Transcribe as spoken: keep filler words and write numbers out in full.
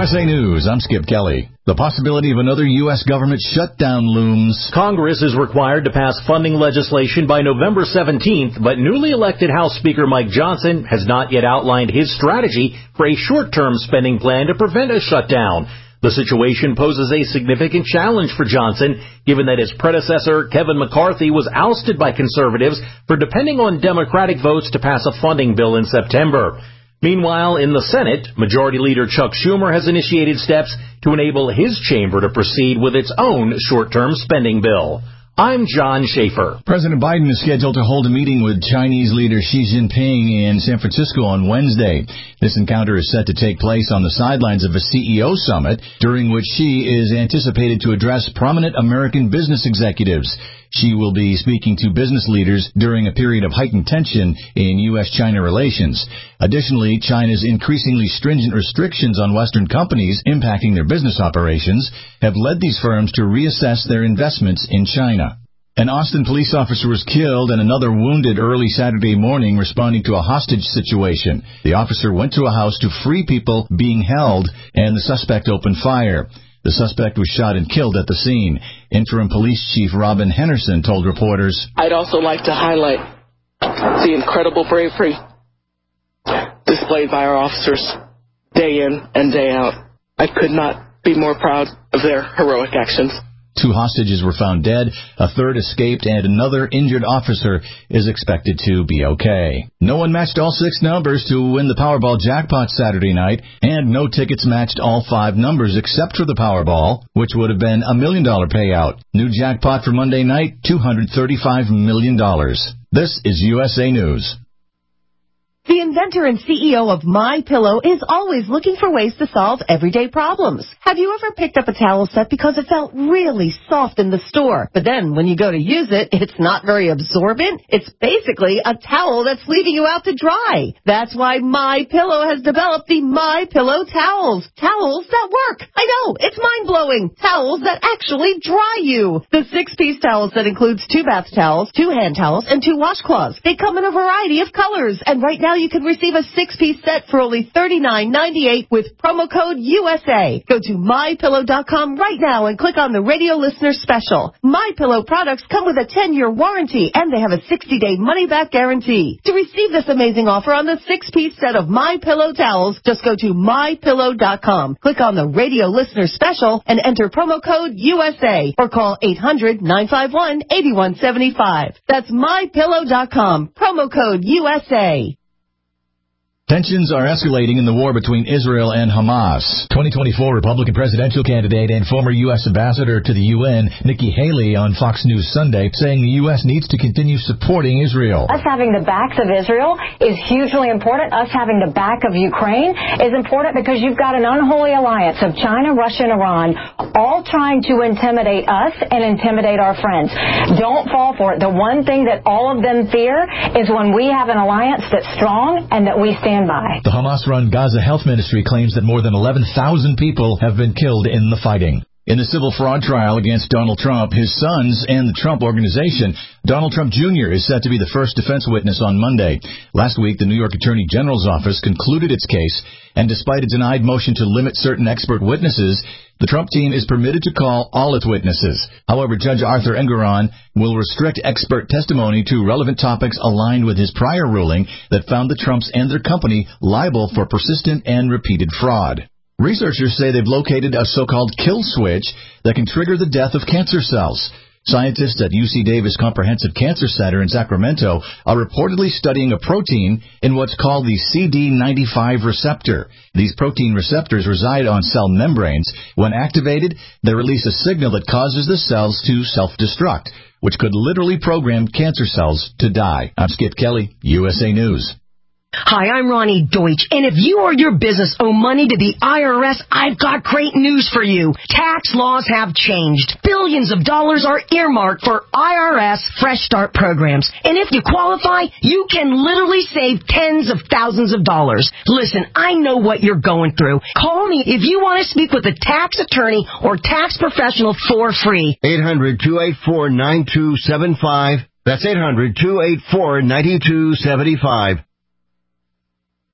S A News, I'm Skip Kelly. The possibility of another U S government shutdown looms. Congress is required to pass funding legislation by November seventeenth, but newly elected House Speaker Mike Johnson has not yet outlined his strategy for a short-term spending plan to prevent a shutdown. The situation poses a significant challenge for Johnson, given that his predecessor, Kevin McCarthy, was ousted by conservatives for depending on Democratic votes to pass a funding bill in September. Meanwhile, in the Senate, Majority Leader Chuck Schumer has initiated steps to enable his chamber to proceed with its own short-term spending bill. I'm John Schaefer. President Biden is scheduled to hold a meeting with Chinese leader Xi Jinping in San Francisco on Wednesday. This encounter is set to take place on the sidelines of a C E O summit, during which Xi is anticipated to address prominent American business executives. Xi will be speaking to business leaders during a period of heightened tension in U S China relations. Additionally, China's increasingly stringent restrictions on Western companies impacting their business operations have led these firms to reassess their investments in China. An Austin police officer was killed and another wounded early Saturday morning responding to a hostage situation. The officer went to a house to free people being held, and the suspect opened fire. The suspect was shot and killed at the scene. Interim Police Chief Robin Henderson told reporters, "I'd also like to highlight the incredible bravery displayed by our officers day in and day out. I could not be more proud of their heroic actions." Two hostages were found dead, a third escaped, and another injured officer is expected to be okay. No one matched all six numbers to win the Powerball jackpot Saturday night, and no tickets matched all five numbers except for the Powerball, which would have been a million dollar payout. New jackpot for Monday night, two hundred thirty-five million dollars. This is U S A News. The inventor and C E O of MyPillow is always looking for ways to solve everyday problems. Have you ever picked up a towel set because it felt really soft in the store, but then when you go to use it, it's not very absorbent? It's basically a towel that's leaving you out to dry. That's why MyPillow has developed the MyPillow towels. Towels that work. I know, it's mind-blowing. Towels that actually dry you. The six-piece towel set includes two bath towels, two hand towels, and two washcloths. They come in a variety of colors, and right now you can receive a six-piece set for only thirty-nine ninety-eight with promo code U S A. Go to my pillow dot com right now and click on the radio listener special. MyPillow products come with a ten-year warranty, and they have a sixty-day money-back guarantee. To receive this amazing offer on the six-piece set of MyPillow towels, just go to my pillow dot com, click on the radio listener special, and enter promo code U S A, or call eight hundred nine five one eight one seven five. That's my pillow dot com, promo code U S A. Tensions are escalating in the war between Israel and Hamas. twenty twenty-four Republican presidential candidate and former U S ambassador to the U N, Nikki Haley, on Fox News Sunday, saying the U S needs to continue supporting Israel. Us having the backs of Israel is hugely important. Us having the back of Ukraine is important because you've got an unholy alliance of China, Russia, and Iran all trying to intimidate us and intimidate our friends. Don't fall for it. The one thing that all of them fear is when we have an alliance that's strong and that we stand by. The Hamas-run Gaza Health Ministry claims that more than eleven thousand people have been killed in the fighting. In the civil fraud trial against Donald Trump, his sons, and the Trump Organization, Donald Trump Junior is set to be the first defense witness on Monday. Last week, the New York Attorney General's office concluded its case, and despite a denied motion to limit certain expert witnesses, the Trump team is permitted to call all its witnesses. However, Judge Arthur Engoron will restrict expert testimony to relevant topics aligned with his prior ruling that found the Trumps and their company liable for persistent and repeated fraud. Researchers say they've located a so-called kill switch that can trigger the death of cancer cells. Scientists at U C Davis Comprehensive Cancer Center in Sacramento are reportedly studying a protein in what's called the C D ninety-five receptor. These protein receptors reside on cell membranes. When activated, they release a signal that causes the cells to self-destruct, which could literally program cancer cells to die. I'm Skip Kelly, U S A News. Hi, I'm Ronnie Deutsch, and if you or your business owe money to the I R S, I've got great news for you. Tax laws have changed. Billions of dollars are earmarked for I R S Fresh Start programs, and if you qualify, you can literally save tens of thousands of dollars. Listen, I know what you're going through. Call me if you want to speak with a tax attorney or tax professional for free. eight hundred two eight four nine two seven five. That's eight hundred two eight four nine two seven five.